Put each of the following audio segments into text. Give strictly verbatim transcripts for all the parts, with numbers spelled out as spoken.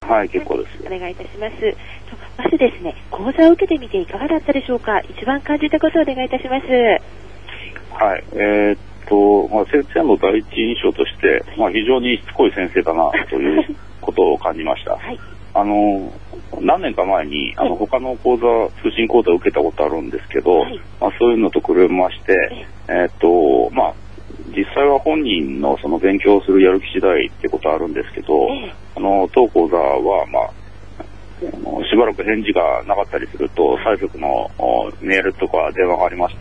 はい、結構です。 お願いいたします。まずですね、講座を受けてみていかがだったでしょうか。一番感じたことをお願いいたします。 はい、えー、っと、まあ、先生の第一印象として、まあ、非常にしつこい先生だなということを感じました。はい、あの何年か前にあの他の講座、通信講座を受けたことあるんですけど、はい、まあ、そういうのと比べまして、えー、っとまあ実際は本人のその勉強するやる気次第ってことはあるんですけど、あの当講座はまああのしばらく返事がなかったりすると、催促のメールとか電話がありまして、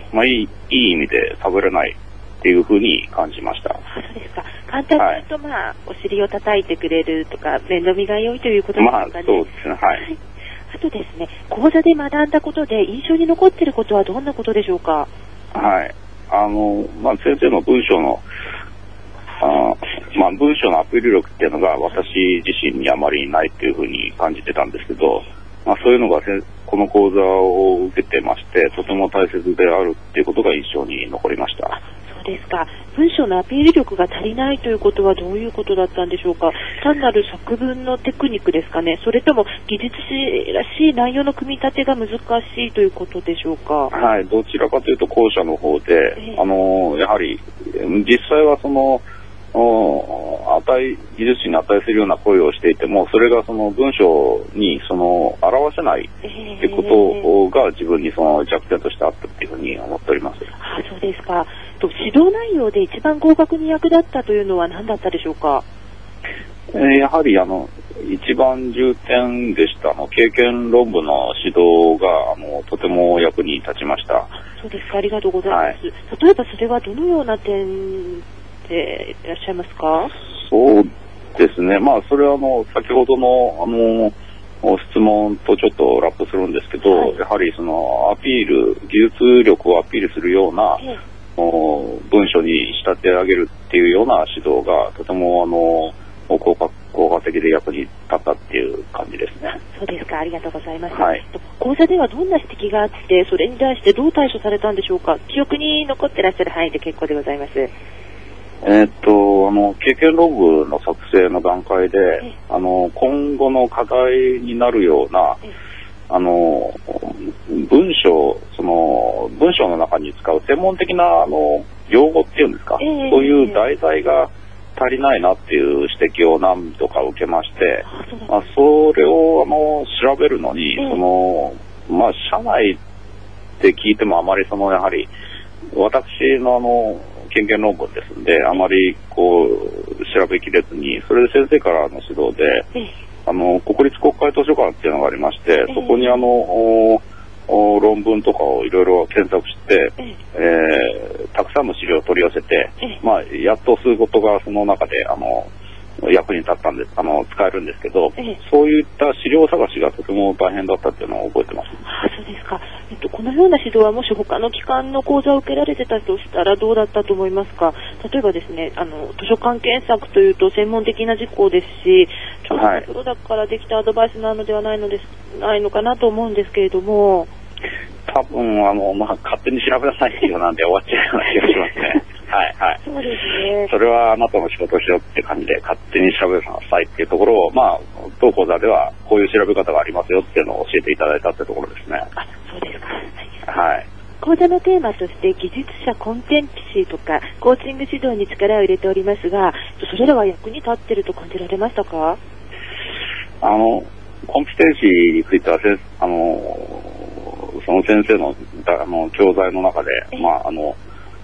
まあいい、いい意味で食べれないっていうふうに感じました。 そうですか。簡単に言うと、はい、まあお尻を叩いてくれるとか面倒見が良いということですかね。 まあそうですね。はい。はい、 あとですね、講座で学んだことで印象に残っていることはどんなことでしょうか。 はい。あのまあ先生の文章のあまあ、文章のアピール力っていうのが私自身にあまりないっていうふうに感じてたんですけど、まあ、そういうのがこの講座を受けてまして、とても大切であるっていうことが印象に残りました。 そうですか。文章のアピール力が足りないということはどういうことだったんでしょうか。単なる作文のテクニックですかね。それとも技術士らしい内容の組み立てが難しいということでしょうか。 はい、どちらかというと後者の方で、えー、あのやはり実際はその値技術士に値するような声をしていても、それがその文章にその表せないってことが自分にその弱点としてあったっていうふうに思っております。 あ、そうですか。と指導内容で一番合格に役立ったというのは何だったでしょうか。 えー、やはりあの一番重点でしたあの経験論文の指導があのとても役に立ちました。 そうですか。ありがとうございます。はい、例えばそれはどのような点でいらっしゃいますか。 そうですね。まあそれはあの先ほどのあの質問とちょっとラップするんですけど、はい、やはりそのアピール技術力をアピールするような、ええ、文章に仕立て上げるっていうような指導がとてもあの効果効果的で役に立ったっていう感じですね。 そうですか。ありがとうございます。 はい、 講座ではどんな指摘があって、それに対してどう対処されたんでしょうか。記憶に残ってらっしゃる範囲で結構でございます。 えー、っとあの経験ログの作成の段階で、あの今後の課題になるようなあの文章その文章の中に使う専門的なあの用語っていうんですか、えー、そういう題材が足りないなっていう指摘を何度か受けまして、まあ、それをあの調べるのに、えー、そのまあ社内で聞いてもあまりそのやはり私のあの経験論文ですんで、あまりこう調べきれずに、それで先生からの指導で、あの国立国会図書館っていうのがありまして、そこにあの論文とかをいろいろ検索して、えー、たくさんの資料を取り寄せて、まあやっと数事がその中であの役に立ったんです、あの使えるんですけど、そういった資料探しがとても大変だったっていうのを覚えてます。 あ、そうですか。えっと、このような指導はもし他の機関の講座を受けられてたとしたらどうだったと思いますか。例えばですね、あの図書館検索というと専門的な事項ですし、ちょっとプロだからできたアドバイスなのではないのですないのかなと思うんですけれども、 多分あの、まあ、勝手に調べなさいよなんで終わっちゃうような気がしますね。はいはい。 そうですね。 それはあなたの仕事をしようって感じで勝手に調べなさいっていうところを、まあ当講座ではこういう調べ方がありますよっていうのを教えていただいたってところですね。 あ、そうですか。 はい。 講座のテーマとして技術者コンテンシーとかコーチング指導に力を入れておりますが、それらは役に立っていると感じられましたか。 あのコンピテンシーについてはあのその先生のあの教材の中で、まああの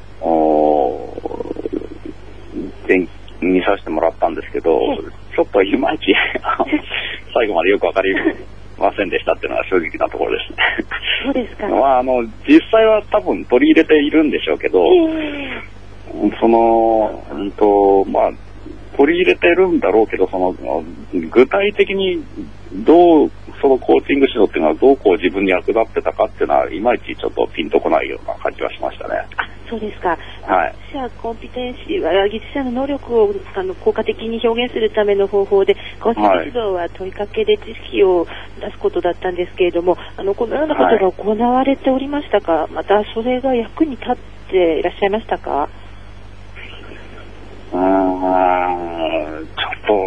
見させてもらったんですけど、ちょっといまいち最後までよくわかりませんでしたっていうのが正直なところですね。 そうですか。 まああの実際は多分取り入れているんでしょうけど、えー、そのうんとまあ取り入れてるんだろうけど、その具体的にどうそのコーチング指導っていうのはどうこう自分に役立ってたかっていうのはいまいちちょっとピンとこないような感じはしましたね。 あ、そうですか。 はい。 技術者コンピテンシーは技術者の能力をあの効果的に表現するための方法で、コーチング指導は問いかけで知識を出すことだったんですけれども、あのこのようなことが行われておりましたか。はい、またそれが役に立っていらっしゃいましたか。 うーん、ちょっと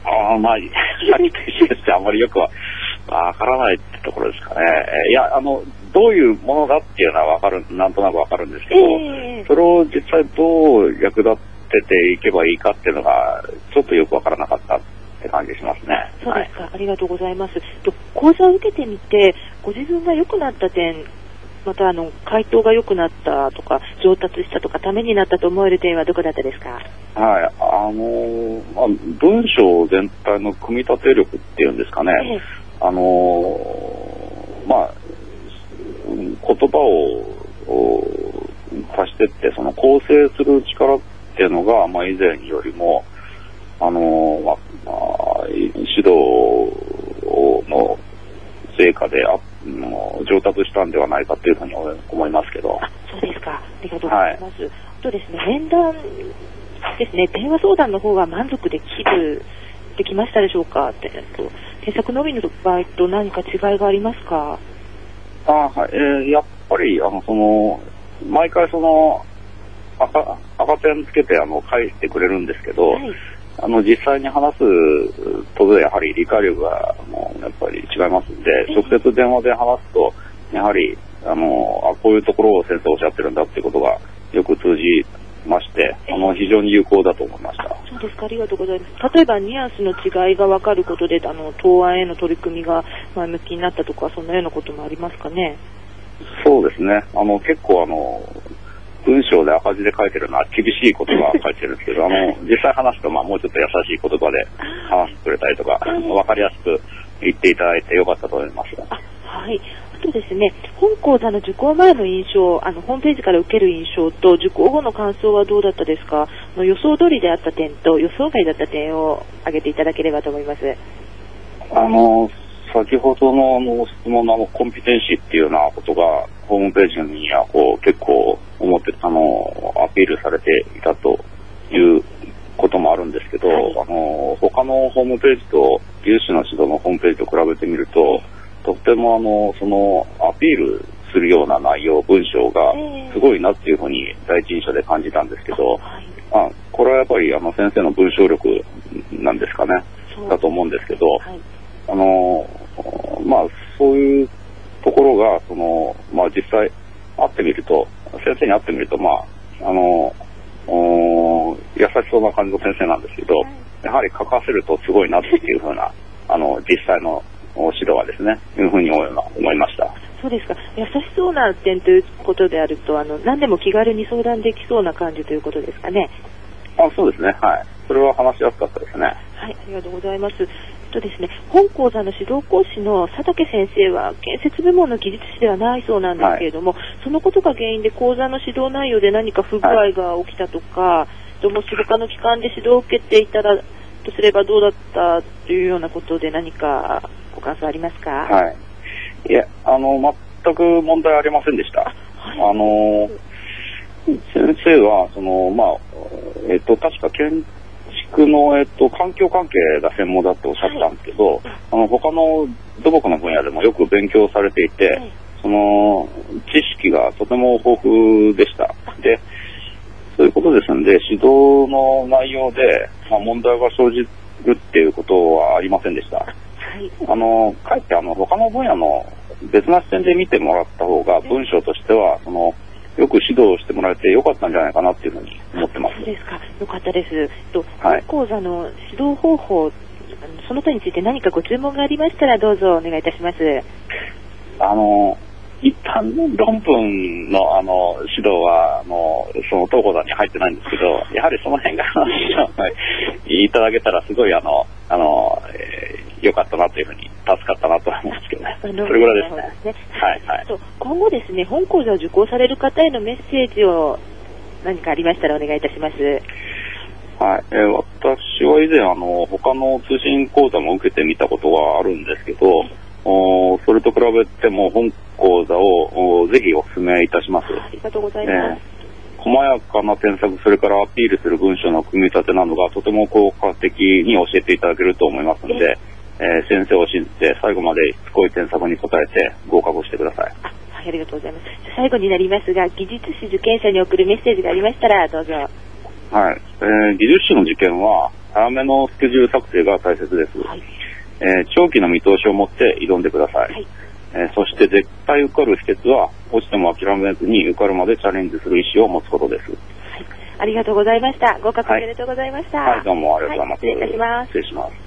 ああ、まあ、さっきと一緒ですあんまりよくはわからないってところですかね。いや、あの、どういうものだっていうのはわかる、なんとなくわかるんですけど、えー、それを実際どう役立てていけばいいかっていうのが、ちょっとよくわからなかったって感じしますね。 そうですか、はい、ありがとうございます。講座を受けてみて、ご自分が良くなった点、またあの回答が良くなったとか上達したとかためになったと思える点はどこだったですか？ はい、あのーまあ、文章全体の組み立て力っていうんですかね、ええ、あのー、まあ言葉を足してってその構成する力っていうのが、まあ、以前よりもあのーまあ、指導の成果であ上達したんではないかというふうに思いますけど。 あ、そうですか。ありがとうございます。はい、あとですね、面談ですね、電話相談の方が満足できる、できましたでしょうかって、添削のみの場合と何か違いがありますか？ あ、はい、えー、やっぱり、あの、その、毎回その、赤、赤点つけて、あの、返してくれるんですけど、はい、あの、実際に話すとでやはり理解力が、もうやっぱり違いますんで、直接電話で話すと、やはり、あの、あ、こういうところを先生おっしゃってるんだっていうことがよく通じまして、あの、非常に有効だと思いました。 そうですか、ありがとうございます。例えば、ニュアンスの違いが分かることで、あの、答案への取り組みが前向きになったとか、そんなようなこともありますかね？ そうですね。あの、結構あの、文章で赤字で書いてるのは厳しい言葉を書いてるんですけど、あの、実際話すと、まあ、もうちょっと優しい言葉で話してくれたりとか、わかりやすく言っていただいてよかったと思います。 あ、はい。あとですね、本講座の受講前の印象、あの、ホームページから受ける印象と、受講後の感想はどうだったですか？の予想通りであった点と、予想外だった点を挙げていただければと思います。 あの、先ほどのあの質問のあのコンピテンシーっていうようなことがホームページにはこう結構思ってあのアピールされていたということもあるんですけど、はい、あの他のホームページと有志の指導のホームページと比べてみると、とてもあのそのアピールするような内容文章がすごいなっていうふうに第一印象で感じたんですけど、はい、あこれはやっぱりあの先生の文章力なんですかねだと思うんですけど。はい、あのまあそういうところがそのまあ実際会ってみると先生に会ってみるとまああの優しそうな感じの先生なんですけど、やはり書かせるとすごいなっていうふうなあの実際の指導はですねいうふうに思いました。 そうですか。優しそうな点ということであるとあの何でも気軽に相談できそうな感じということですかね。 あ、そうですね。はい。それは話しやすかったですね。はい、 ありがとうございます。とですね、本講座の指導講師の佐竹先生は建設部門の技術士ではないそうなんですけれども、はい、そのことが原因で講座の指導内容で何か不具合が起きたとか、はい、もし他の機関で指導を受けていたらとすればどうだったというようなことで何かご感想ありますか？ はい。いや、あの全く問題ありませんでした。あ、はい、あの先生はそのまあえっと確か建築のえっと環境関係が専門だとおっしゃったんですけど、はい、あの他の土木の分野でもよく勉強されていて、はい、その知識がとても豊富でした。で、そういうことですので指導の内容で、まあ、問題が生じるっていうことはありませんでした。はい、あのかえってあの他の分野の別な視点で見てもらった方が文章としてはそのよく指導してもらえてよかったんじゃないかなっていうふうに思ってます。 そうですか。よかったです。と、はい、本講座の指導方法、その点について何かご注文がありましたらどうぞお願いいたします。 あの、一般論文のあの指導はあのその当講座に入ってないんですけど、やはりその辺がいただけたらすごいあのあの、えー、よかったなというふうに助かったなと思いますけどね。それぐらいですね。はいはい。 と今後ですね、本講座を受講される方へのメッセージを何かありましたらお願いいたします。 はい、えー、私は以前あの他の通信講座も受けてみたことがあるんですけど、おそれと比べても本講座をぜひお勧めいたします。 ありがとうございます。 えー、細やかな添削、それからアピールする文章の組み立てなどがとても効果的に教えていただけると思いますので、えー、先生を信じて最後までしつこい添削に答えて合格してください。 あ、はい、ありがとうございます。最後になりますが、技術士受験者に送るメッセージがありましたらどうぞ。 はい。えー、技術士の受験は、早めのスケジュール作成が大切です。はい。えー、長期の見通しを持って挑んでください。はい。えー、そして絶対受かる秘訣は、落ちても諦めずに受かるまでチャレンジする意思を持つことです。はい。 ありがとうございました。合格おめでとうございました。 はい、はい、どうもありがとうございます。 はい、失礼いたします。 失礼します。